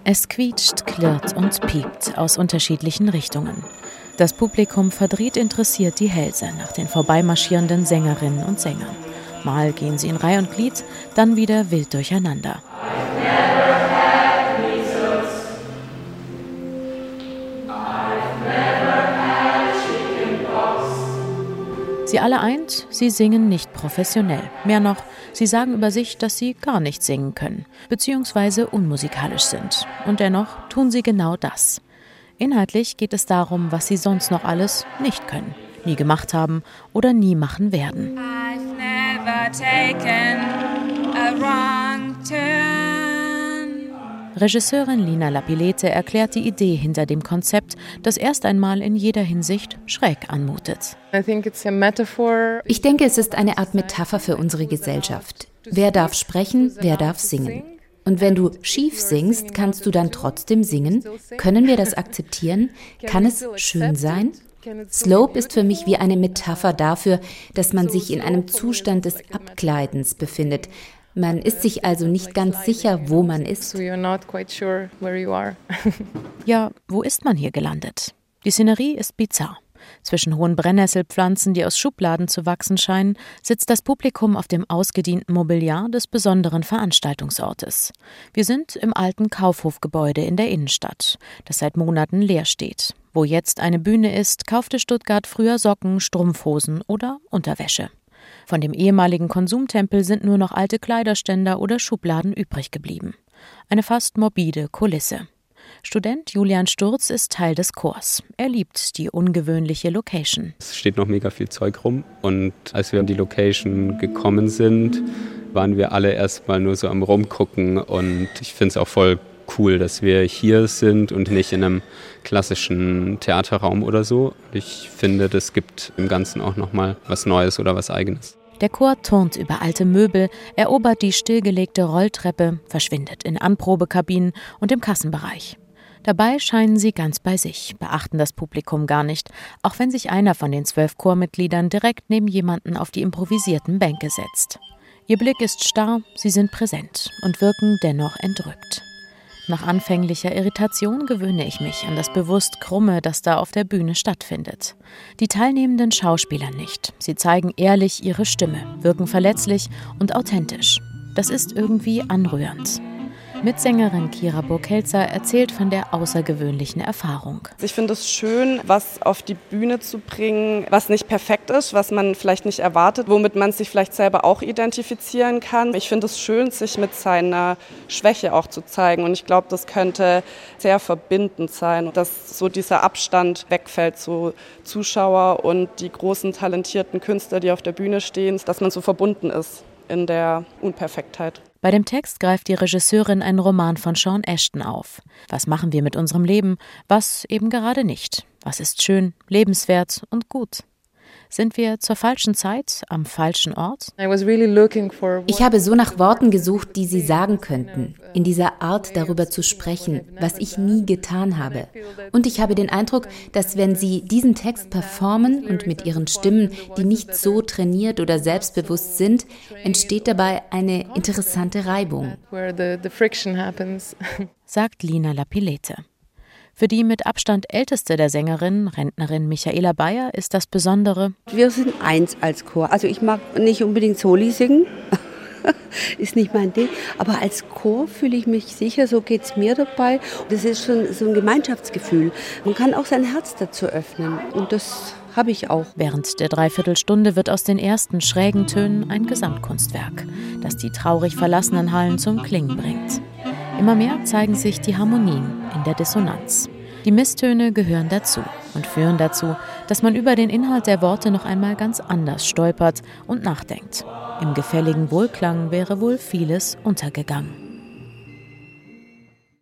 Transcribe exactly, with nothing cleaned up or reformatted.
Es quietscht, klirrt und piept aus unterschiedlichen Richtungen. Das Publikum verdreht interessiert die Hälse nach den vorbeimarschierenden Sängerinnen und Sängern. Mal gehen sie in Reih und Glied, dann wieder wild durcheinander. Sie alle eint, sie singen nicht professionell. Mehr noch, sie sagen über sich, dass sie gar nicht singen können, beziehungsweise unmusikalisch sind. Und dennoch tun sie genau das. Inhaltlich geht es darum, was sie sonst noch alles nicht können, nie gemacht haben oder nie machen werden. I've never taken a wrong turn. Regisseurin Lina Lapilete erklärt die Idee hinter dem Konzept, das erst einmal in jeder Hinsicht schräg anmutet. Ich denke, es ist eine Art Metapher für unsere Gesellschaft. Wer darf sprechen, wer darf singen? Und wenn du schief singst, kannst du dann trotzdem singen? Können wir das akzeptieren? Kann es schön sein? Slope ist für mich wie eine Metapher dafür, dass man sich in einem Zustand des Abgleitens befindet. Man ist sich also nicht ganz sicher, wo man ist. Ja, wo ist man hier gelandet? Die Szenerie ist bizarr. Zwischen hohen Brennnesselpflanzen, die aus Schubladen zu wachsen scheinen, sitzt das Publikum auf dem ausgedienten Mobiliar des besonderen Veranstaltungsortes. Wir sind im alten Kaufhofgebäude in der Innenstadt, das seit Monaten leer steht. Wo jetzt eine Bühne ist, kaufte Stuttgart früher Socken, Strumpfhosen oder Unterwäsche. Von dem ehemaligen Konsumtempel sind nur noch alte Kleiderständer oder Schubladen übrig geblieben. Eine fast morbide Kulisse. Student Julian Sturz ist Teil des Chors. Er liebt die ungewöhnliche Location. Es steht noch mega viel Zeug rum und als wir an die Location gekommen sind, waren wir alle erstmal nur so am Rumgucken und ich finde es auch voll cool, dass wir hier sind und nicht in einem klassischen Theaterraum oder so. Ich finde, das gibt im Ganzen auch nochmal was Neues oder was Eigenes. Der Chor turnt über alte Möbel, erobert die stillgelegte Rolltreppe, verschwindet in Anprobekabinen und im Kassenbereich. Dabei scheinen sie ganz bei sich, beachten das Publikum gar nicht, auch wenn sich einer von den zwölf Chormitgliedern direkt neben jemanden auf die improvisierten Bänke setzt. Ihr Blick ist starr, sie sind präsent und wirken dennoch entrückt. Nach anfänglicher Irritation gewöhne ich mich an das bewusst Krumme, das da auf der Bühne stattfindet. Die teilnehmenden Schauspieler nicht. Sie zeigen ehrlich ihre Stimme, wirken verletzlich und authentisch. Das ist irgendwie anrührend. Mitsängerin Kira Burg-Helzer erzählt von der außergewöhnlichen Erfahrung. Ich finde es schön, was auf die Bühne zu bringen, was nicht perfekt ist, was man vielleicht nicht erwartet, womit man sich vielleicht selber auch identifizieren kann. Ich finde es schön, sich mit seiner Schwäche auch zu zeigen und ich glaube, das könnte sehr verbindend sein, dass so dieser Abstand wegfällt zu Zuschauer und die großen talentierten Künstler, die auf der Bühne stehen, dass man so verbunden ist in der Unperfektheit. Bei dem Text greift die Regisseurin einen Roman von Sean Ashton auf. Was machen wir mit unserem Leben? Was eben gerade nicht? Was ist schön, lebenswert und gut? Sind wir zur falschen Zeit am falschen Ort? Ich habe so nach Worten gesucht, die sie sagen könnten, in dieser Art darüber zu sprechen, was ich nie getan habe. Und ich habe den Eindruck, dass wenn sie diesen Text performen und mit ihren Stimmen, die nicht so trainiert oder selbstbewusst sind, entsteht dabei eine interessante Reibung. Sagt Lina Lapilete. Für die mit Abstand älteste der Sängerin, Rentnerin Michaela Bayer, ist das Besondere: Wir sind eins als Chor. Also ich mag nicht unbedingt Soli singen, ist nicht mein Ding. Aber als Chor fühle ich mich sicher, so geht es mir dabei. Das ist schon so ein Gemeinschaftsgefühl. Man kann auch sein Herz dazu öffnen und das habe ich auch. Während der Dreiviertelstunde wird aus den ersten schrägen Tönen ein Gesamtkunstwerk, das die traurig verlassenen Hallen zum Klingen bringt. Immer mehr zeigen sich die Harmonien in der Dissonanz. Die Misstöne gehören dazu und führen dazu, dass man über den Inhalt der Worte noch einmal ganz anders stolpert und nachdenkt. Im gefälligen Wohlklang wäre wohl vieles untergegangen.